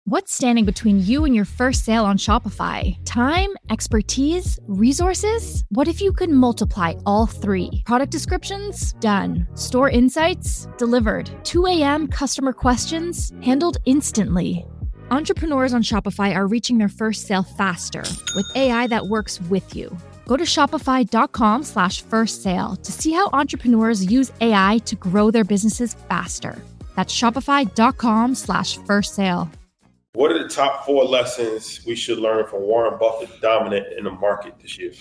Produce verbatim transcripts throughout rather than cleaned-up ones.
What's standing between you and your first sale on Shopify? Time, expertise, resources? What if you could multiply all three? Product descriptions? Done. Store insights? Delivered. two a.m. customer questions? Handled instantly. Entrepreneurs on Shopify are reaching their first sale faster with A I that works with you. Go to shopify.com slash first sale to see how entrepreneurs use A I to grow their businesses faster. That's shopify.com slash first sale. What are the top four lessons we should learn from Warren Buffett dominant in the market this year?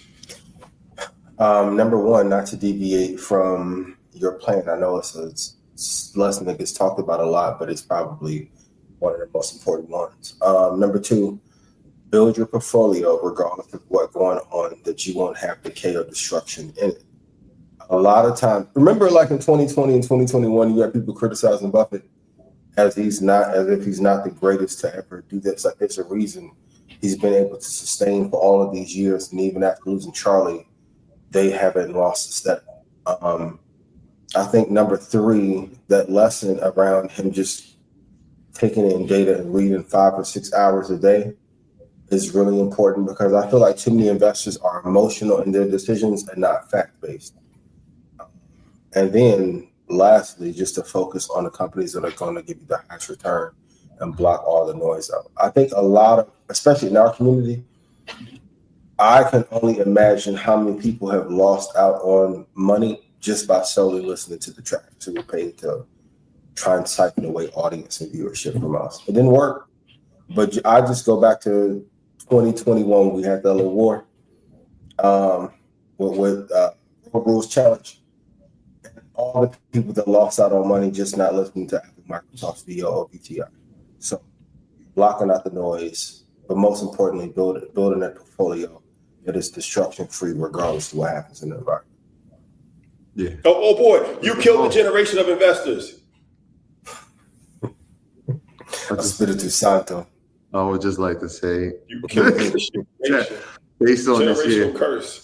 Um, number one, not to deviate from your plan. I know it's a, it's a lesson that gets talked about a lot, but it's probably one of the most important ones. Um, number two, build your portfolio regardless of what's going on, that you won't have decay or destruction in it. A lot of times, remember like in twenty twenty and twenty twenty-one, you had people criticizing Buffett as he's not, as if he's not the greatest to ever do this. Like there's a reason he's been able to sustain for all of these years. And even after losing Charlie, they haven't lost a step. Um, I think number three, that lesson around him just taking in data and reading five or six hours a day is really important, because I feel like too many investors are emotional in their decisions and not fact-based. And then lastly, just to focus on the companies that are going to give you the highest return and block all the noise out. I think a lot of, especially in our community, I can only imagine how many people have lost out on money just by solely listening to the traffic. So we're paid to try and siphon away audience and viewership from us. It didn't work. But I just go back to twenty twenty-one, we had the little war um, with, with uh, Rules Challenge. All the people that lost out on money just not listening to Apple, Microsoft's V O or V T I. So blocking out the noise, but most importantly, build, building a portfolio that is destruction-free regardless of what happens in the environment. Yeah. Oh, oh boy, you killed a generation of investors. I Spiritu Santo. I would just like to say, you killed a generation. Based on this year. curse.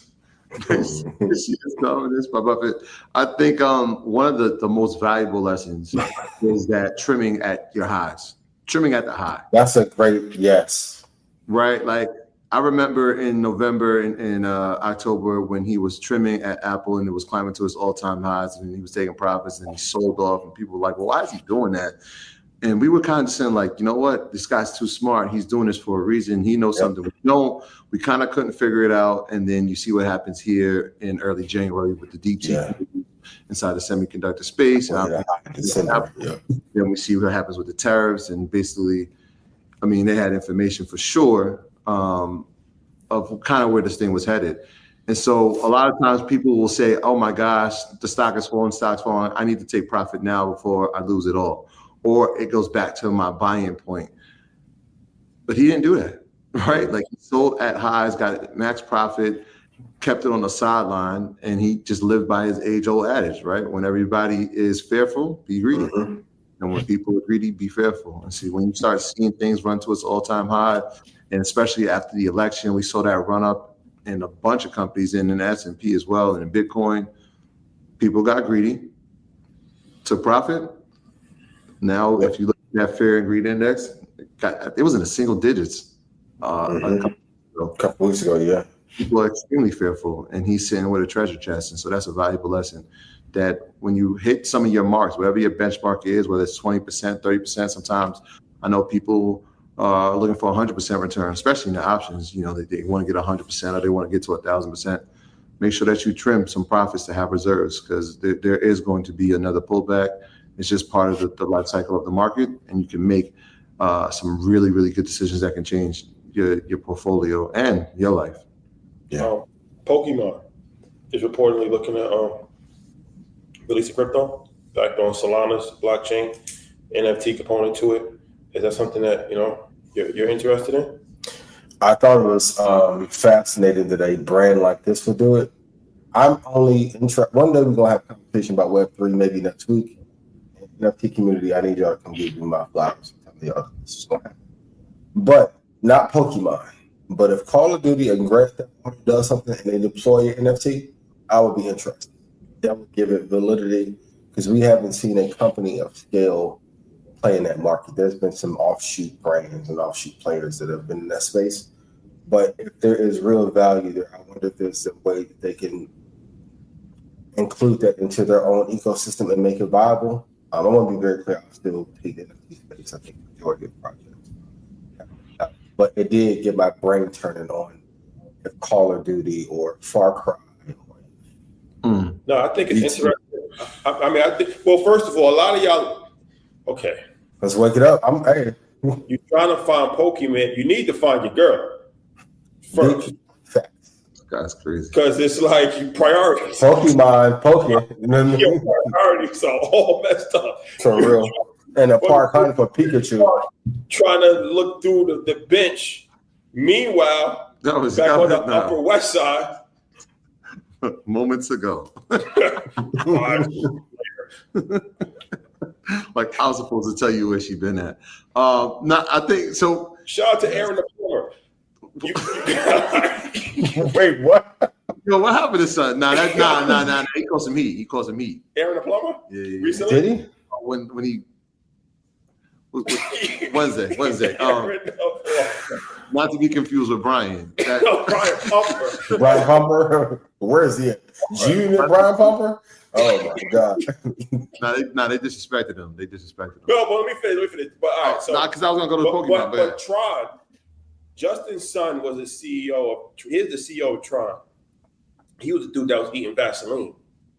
This by Buffett. I think um, one of the, the most valuable lessons is that trimming at your highs, trimming at the high. That's a great yes. Right? Like I remember in November and in, in uh, October when he was trimming at Apple and it was climbing to his all-time highs and he was taking profits and he sold off and people were like, well, why is he doing that? And we were kind of saying, like, you know what? This guy's too smart. He's doing this for a reason. He knows yep. something we don't. We kind of couldn't figure it out. And then you see what happens here in early January with the deep sea yeah. inside the semiconductor space. And yeah. Yeah. Then we see what happens with the tariffs. And basically, I mean, they had information for sure um, of kind of where this thing was headed. And so a lot of times people will say, oh, my gosh, the stock is falling, stock's falling. I need to take profit now before I lose it all. Or it goes back to my buy-in point. But he didn't do that, right? Like he sold at highs, got max profit, kept it on the sideline, and he just lived by his age-old adage, right? When everybody is fearful, be greedy. Mm-hmm. And when people are greedy, be fearful. And see, when you start seeing things run to its all-time high, and especially after the election, we saw that run up in a bunch of companies in the S and P as well, and in Bitcoin, people got greedy, took profit. Now, if you look at that fear and greed index, it, got, it was in the single digits. Uh, mm-hmm. a, couple a couple weeks ago, yeah. People are extremely fearful, and he's sitting with a treasure chest. And so that's a valuable lesson that when you hit some of your marks, whatever your benchmark is, whether it's twenty percent, thirty percent, sometimes I know people are looking for one hundred percent return, especially in the options. You know, they, they want to get one hundred percent or they want to get to one thousand percent. Make sure that you trim some profits to have reserves because there, there is going to be another pullback. It's just part of the, the life cycle of the market, and you can make uh, some really, really good decisions that can change your, your portfolio and your life. Yeah. Um, Pokemon is reportedly looking at um, releasing crypto backed on Solana's blockchain, N F T component to it. Is that something that you know you're, you're interested in? I thought it was um, fascinating that a brand like this would do it. I'm only interested. One day we're gonna have a conversation about Web three, maybe next week. N F T community, I need y'all to come give me my flowers. Tell me y'all this is gonna happen. But not Pokemon. But if Call of Duty and Grand Theft Auto does something and they deploy an N F T, I would be interested. That would give it validity because we haven't seen a company of scale play in that market. There's been some offshoot brands and offshoot players that have been in that space. But if there is real value there, I wonder if there's a way that they can include that into their own ecosystem and make it viable. Um, I want to be very clear. I still take the N F T space. I think the majority of the projects. Uh, but it did get my brain turning on if Call of Duty or Far Cry. Mm. No, I think it's interesting. I, I mean, I think. Well, first of all, a lot of y'all. Okay, let's wake it up. I'm. Hey. You're trying to find Pokemon. You need to find your girl first. That's crazy. Because it's like you priorities. Pokemon, Pokemon. Your priorities are all messed up. For real. And a park hunting for Pikachu. Trying to look through the, the bench. Meanwhile, that was back on the now. Upper West Side. Moments ago. Like I was supposed to tell you where she been at. Uh, not, I think so. Shout out to Aaron the Plumber. You, Wait, what? Yo, what happened to son? Nah, that, nah, nah, nah, nah. He caused some heat. He caused some heat. Aaron the Plumber? Yeah, yeah, yeah. Recently? Did he? When when he Wednesday, Wednesday. Um, not to be confused with Brian. That, no, Brian Pumper. Brian Pumper. Where is he at? Junior Brian Pumper? Oh my God. nah, they, nah, they disrespected him. They disrespected him. No, but let me finish. Let me finish. But all right, so nah, because I was gonna go to but, Pokemon. But, but, but Tron, Justin's son was the C E O of. He's the C E O of Tron. He was the dude that was eating Vaseline.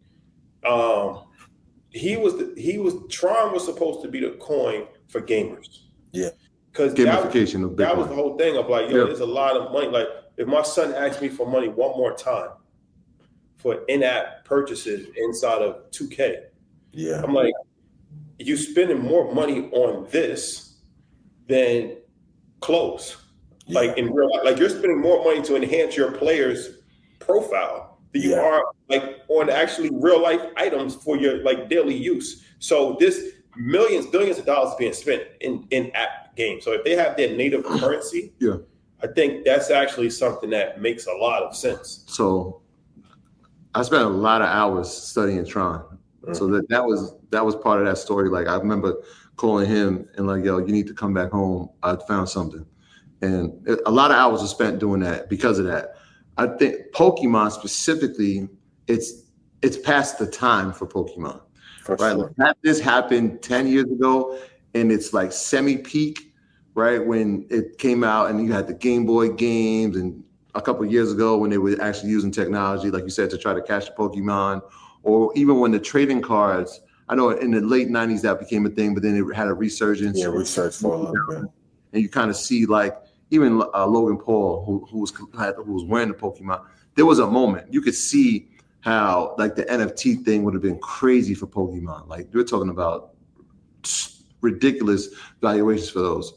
Um, he was the he was Tron was supposed to be the coin for gamers. Yeah, because gamification that, of Bitcoin. That was the whole thing of like, yo, yep. there's a lot of money. Like, if my son asks me for money one more time for in-app purchases inside of two K, yeah, I'm like, you spending more money on this than clothes. Yeah. Like in real life, like you're spending more money to enhance your player's profile than you yeah. are like on actually real life items for your like daily use. So this millions, billions of dollars being spent in, in app games. So if they have their native currency, yeah, I think that's actually something that makes a lot of sense. So I spent a lot of hours studying Tron. Mm-hmm. So that, that was that was part of that story. Like I remember calling him and like, yo, you need to come back home. I found something. And a lot of hours were spent doing that because of that. I think Pokemon specifically, it's it's past the time for Pokemon. For right? Sure. Like this happened ten years ago, and it's like semi-peak, right? When it came out, and you had the Game Boy games, and a couple of years ago when they were actually using technology, like you said, to try to catch the Pokemon, or even when the trading cards. I know in the late nineties that became a thing, but then it had a resurgence. Yeah, research for a little bit. And you kind of see like even uh, Logan Paul, who, who was who was wearing the Pokemon. There was a moment you could see how like the N F T thing would have been crazy for Pokemon. Like we're talking about ridiculous valuations for those.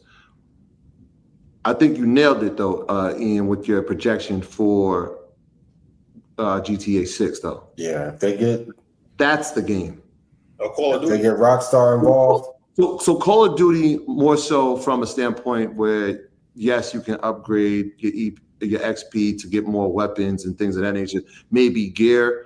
I think you nailed it though, uh, Ian, with your projection for uh, G T A six though. Yeah, if they get that's the game. Oh, Call of Duty. They get Rockstar involved. So, so Call of Duty more so from a standpoint where yes, you can upgrade your e, your X P to get more weapons and things of that nature. Maybe gear.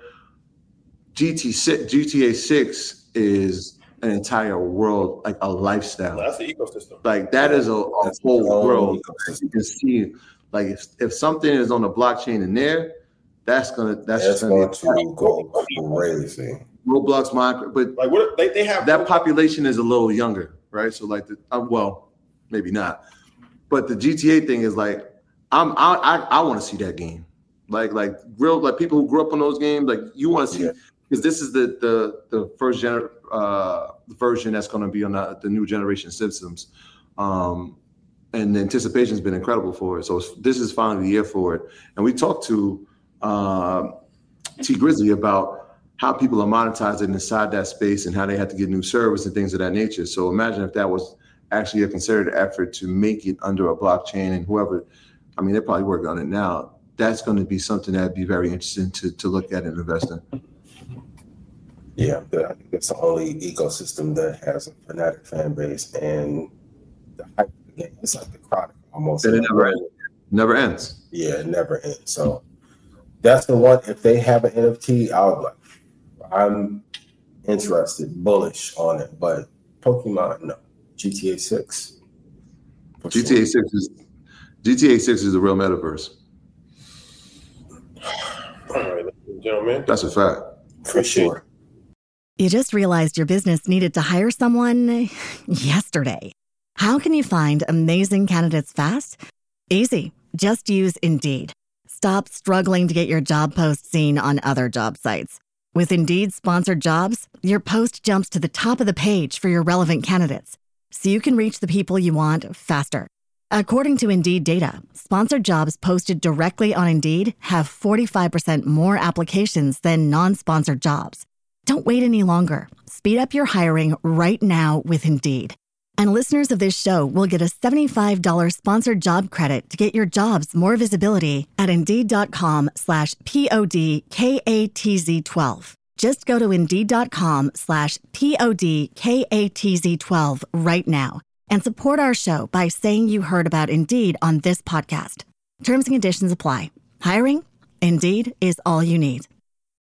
G T six, G T A six is an entire world, like a lifestyle. Well, that's the ecosystem. Like that is a, a whole world. You can see, like if, if something is on the blockchain in there, that's gonna that's that's just going gonna to go crazy. Roblox, Minecraft, but like what they, they have that population is a little younger, right? So like the uh, well, maybe not, but the G T A thing is like I'm I I, I want to see that game, like like real like people who grew up on those games, like you want to see because yeah. this is the the the first gener uh version that's going to be on the, the new generation systems, um, and the anticipation has been incredible for it. So this is finally the year for it, and we talked to uh, T Grizzly about how people are monetizing inside that space and how they had to get new service and things of that nature. So imagine if that was actually a concerted effort to make it under a blockchain and whoever, I mean, they're probably working on it now. That's going to be something that'd be very interesting to, to look at and invest in. Yeah, I think that's the only ecosystem that has a fanatic fan base and the hype of the game. It's like the Chronicle almost. And it never ends. Never ends. Yeah, it never ends. So that's the one. If they have an N F T, I'll be like, I'm interested, bullish on it, but Pokemon, no. G T A six. G T A six is G T A six is the real metaverse. All right, ladies and gentlemen. That's a fact. For sure. You just realized your business needed to hire someone yesterday. How can you find amazing candidates fast? Easy. Just use Indeed. Stop struggling to get your job post seen on other job sites. With Indeed sponsored jobs, your post jumps to the top of the page for your relevant candidates, so you can reach the people you want faster. According to Indeed data, sponsored jobs posted directly on Indeed have forty-five percent more applications than non-sponsored jobs. Don't wait any longer. Speed up your hiring right now with Indeed. And listeners of this show will get a seventy-five dollars sponsored job credit to get your jobs more visibility at Indeed.com slash P-O-D-K-A-T-Z-12. Just go to Indeed.com slash P-O-D-K-A-T-Z-12 right now and support our show by saying you heard about Indeed on this podcast. Terms and conditions apply. Hiring? Indeed is all you need.